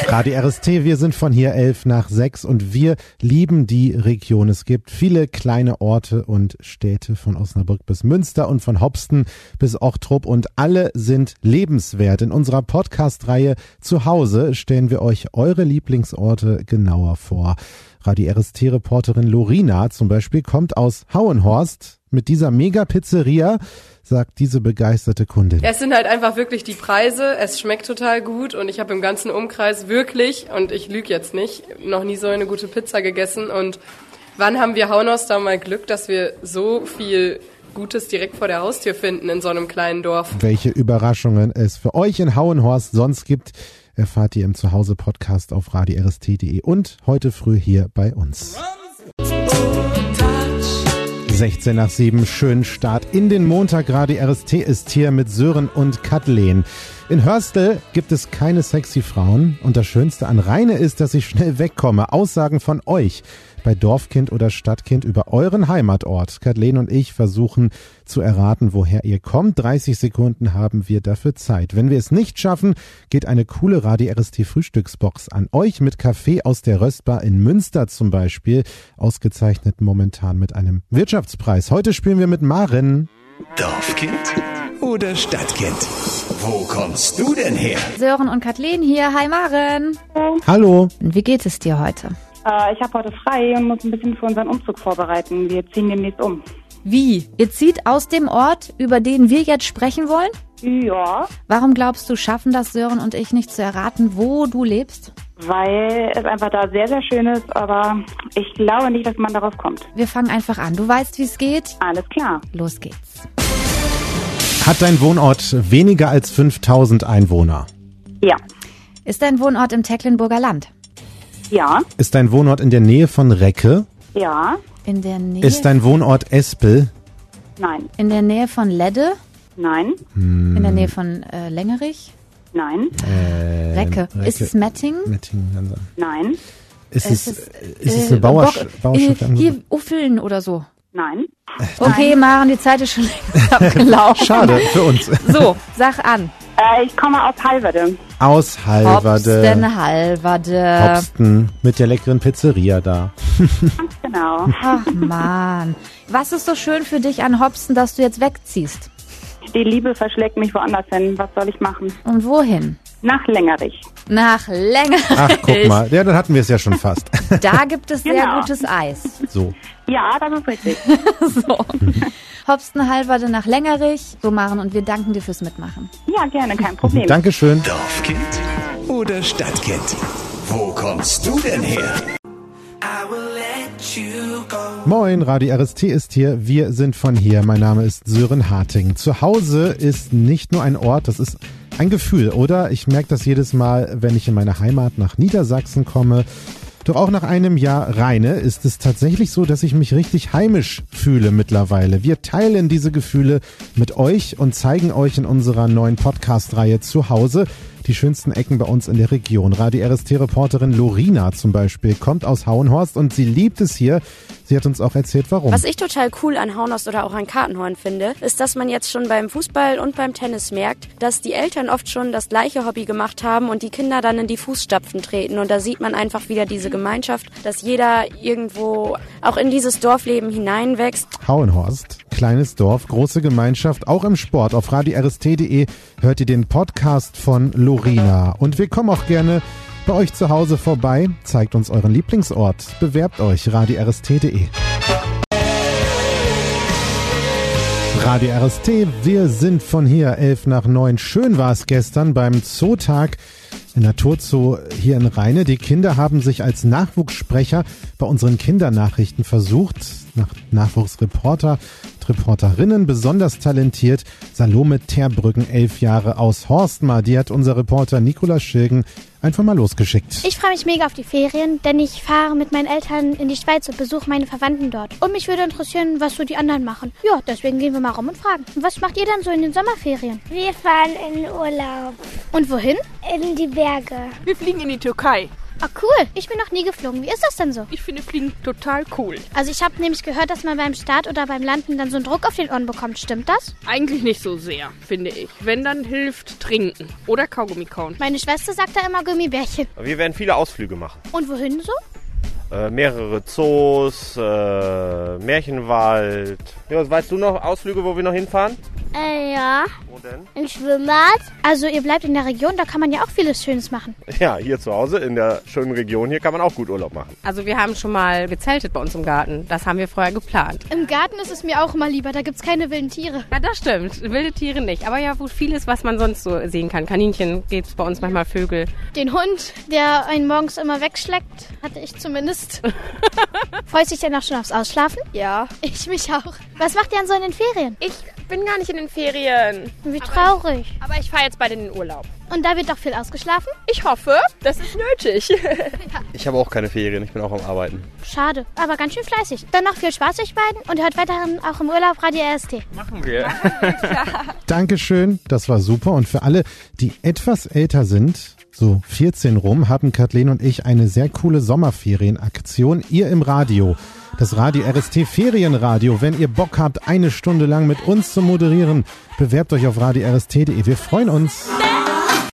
Radio RST, wir sind von hier 5:11 und wir lieben die Region. Es gibt viele kleine Orte und Städte von Osnabrück bis Münster und von Hopsten bis Ochtrup und alle sind lebenswert. In unserer Podcast-Reihe Zuhause stellen wir euch eure Lieblingsorte genauer vor. Radio RST-Reporterin Lorina zum Beispiel kommt aus Hauenhorst. Mit dieser Mega-Pizzeria, sagt diese begeisterte Kundin. Ja, es sind halt einfach wirklich die Preise. Es schmeckt total gut und ich habe im ganzen Umkreis wirklich, und ich lüge jetzt nicht, noch nie so eine gute Pizza gegessen. Und wann haben wir Hauenhorst da mal Glück, dass wir so viel Gutes direkt vor der Haustür finden in so einem kleinen Dorf? Welche Überraschungen es für euch in Hauenhorst sonst gibt, erfahrt ihr im Zuhause-Podcast auf radiorst.de und heute früh hier bei uns. 6:16, schönen Start in den Montag. Radio RST ist hier mit Sören und Kathleen. In Hörstel gibt es keine sexy Frauen und das Schönste an Rheine ist, dass ich schnell wegkomme. Aussagen von euch bei Dorfkind oder Stadtkind über euren Heimatort. Kathleen und ich versuchen zu erraten, woher ihr kommt. 30 Sekunden haben wir dafür Zeit. Wenn wir es nicht schaffen, geht eine coole Radio RST Frühstücksbox an euch mit Kaffee aus der Röstbar in Münster zum Beispiel. Ausgezeichnet momentan mit einem Wirtschaftspreis. Heute spielen wir mit Maren. Dorfkind oder Stadtkind? Wo kommst du denn her? Sören und Kathleen hier. Hi Maren. Hallo. Wie geht es dir heute? Ich habe heute frei und muss ein bisschen für unseren Umzug vorbereiten. Wir ziehen demnächst um. Wie? Ihr zieht aus dem Ort, über den wir jetzt sprechen wollen? Ja. Warum glaubst du, schaffen das Sören und ich nicht zu erraten, wo du lebst? Weil es einfach da sehr, sehr schön ist, aber ich glaube nicht, dass man darauf kommt. Wir fangen einfach an. Du weißt, wie es geht? Alles klar. Los geht's. Hat dein Wohnort weniger als 5000 Einwohner? Ja. Ist dein Wohnort im Tecklenburger Land? Ja. Ist dein Wohnort in der Nähe von Recke? Ja. In der Nähe? Ist dein Wohnort Espel? Nein. In der Nähe von Ledde? Nein. In der Nähe von Lengerich? Nein. Recke. Ist es Mettingen? Mettingen. Nein. Ist es eine Bauschaft? Hier Uffeln oder so. Nein. Okay, Maren, die Zeit ist schon längst abgelaufen. Schade für uns. So, sag an. Ich komme aus Halverde. Aus Halverde. Halverde. Hopsten mit der leckeren Pizzeria da. Ganz genau. Ach man. Was ist so schön für dich an Hopsten, dass du jetzt wegziehst? Die Liebe verschlägt mich woanders hin. Was soll ich machen? Und wohin? Nach Lengerich. Nach Lengerich. Ach, guck mal. Ja, dann hatten wir es ja schon fast. Da gibt es sehr Genau. gutes Eis. So. Ja, das ist richtig. So. Hopsten, Halverde nach Lengerich. So, Maren, und wir danken dir fürs Mitmachen. Ja, gerne, kein Problem. Dankeschön. Dorfkind oder Stadtkind? Wo kommst du denn her? Moin, Radio RST ist hier. Wir sind von hier. Mein Name ist Sören Harting. Zu Hause ist nicht nur ein Ort, das ist ein Gefühl, oder? Ich merke das jedes Mal, wenn ich in meine Heimat nach Niedersachsen komme. Doch auch nach einem Jahr Rheine ist es tatsächlich so, dass ich mich richtig heimisch fühle mittlerweile. Wir teilen diese Gefühle mit euch und zeigen euch in unserer neuen Podcast-Reihe Zuhause die schönsten Ecken bei uns in der Region. Radio RST-Reporterin Lorina zum Beispiel kommt aus Hauenhorst und sie liebt es hier. Sie hat uns auch erzählt, warum. Was ich total cool an Hauenhorst oder auch an Kartenhorn finde, ist, dass man jetzt schon beim Fußball und beim Tennis merkt, dass die Eltern oft schon das gleiche Hobby gemacht haben und die Kinder dann in die Fußstapfen treten. Und da sieht man einfach wieder diese Gemeinschaft, dass jeder irgendwo auch in dieses Dorfleben hineinwächst. Hauenhorst, kleines Dorf, große Gemeinschaft, auch im Sport. Auf radiorst.de hört ihr den Podcast von Lorina. Und wir kommen auch gerne bei euch zu Hause vorbei. Zeigt uns euren Lieblingsort. Bewerbt euch, radiorst.de. Radio RST, wir sind von hier, 8:11. Schön war es gestern beim Zootag im Naturzoo hier in Rheine. Die Kinder haben sich als Nachwuchssprecher bei unseren Kindernachrichten versucht. Nachwuchsreporter und Reporterinnen, besonders talentiert. Salome Terbrücken, 11 Jahre aus Horstmar. Die hat unser Reporter Nikolaus Schilgen einfach mal losgeschickt. Ich freue mich mega auf die Ferien, denn ich fahre mit meinen Eltern in die Schweiz und besuche meine Verwandten dort. Und mich würde interessieren, was so die anderen machen. Ja, deswegen gehen wir mal rum und fragen. Was macht ihr denn so in den Sommerferien? Wir fahren in Urlaub. Und wohin? In die Berge. Wir fliegen in die Türkei. Ah, cool. Ich bin noch nie geflogen. Wie ist das denn so? Ich finde Fliegen total cool. Also ich habe nämlich gehört, dass man beim Start oder beim Landen dann so einen Druck auf den Ohren bekommt. Stimmt das? Eigentlich nicht so sehr, finde ich. Wenn, dann hilft trinken oder Kaugummi kauen. Meine Schwester sagt da immer Gummibärchen. Wir werden viele Ausflüge machen. Und wohin so? Mehrere Zoos, Märchenwald. Ja, weißt du noch Ausflüge, wo wir noch hinfahren? Ja. Wo denn? Im Schwimmbad. Also ihr bleibt in der Region, da kann man ja auch vieles Schönes machen. Ja, hier zu Hause in der schönen Region hier kann man auch gut Urlaub machen. Also wir haben schon mal gezeltet bei uns im Garten. Das haben wir vorher geplant. Im Garten ist es mir auch immer lieber, da gibt's keine wilden Tiere. Ja, das stimmt. Wilde Tiere nicht. Aber ja, wo vieles, was man sonst so sehen kann. Kaninchen gibt's bei uns manchmal, Vögel. Den Hund, der einen morgens immer wegschleckt, hatte ich zumindest. Freust du dich denn auch schon aufs Ausschlafen? Ja. Ich mich auch. Was macht ihr denn so in den Ferien? Ich bin gar nicht in den Ferien. Wie traurig. Aber ich fahre jetzt bald in den Urlaub. Und da wird doch viel ausgeschlafen? Ich hoffe, das ist nötig. Ich habe auch keine Ferien, ich bin auch am Arbeiten. Schade, aber ganz schön fleißig. Dann noch viel Spaß euch beiden und hört weiterhin auch im Urlaub Radio RST. Machen wir. Dankeschön, das war super. Und für alle, die etwas älter sind, so 14 rum, haben Kathleen und ich eine sehr coole Sommerferienaktion. Ihr im Radio. Das Radio RST Ferienradio. Wenn ihr Bock habt, 1 Stunde lang mit uns zu moderieren, bewerbt euch auf radio-rst.de. Wir freuen uns.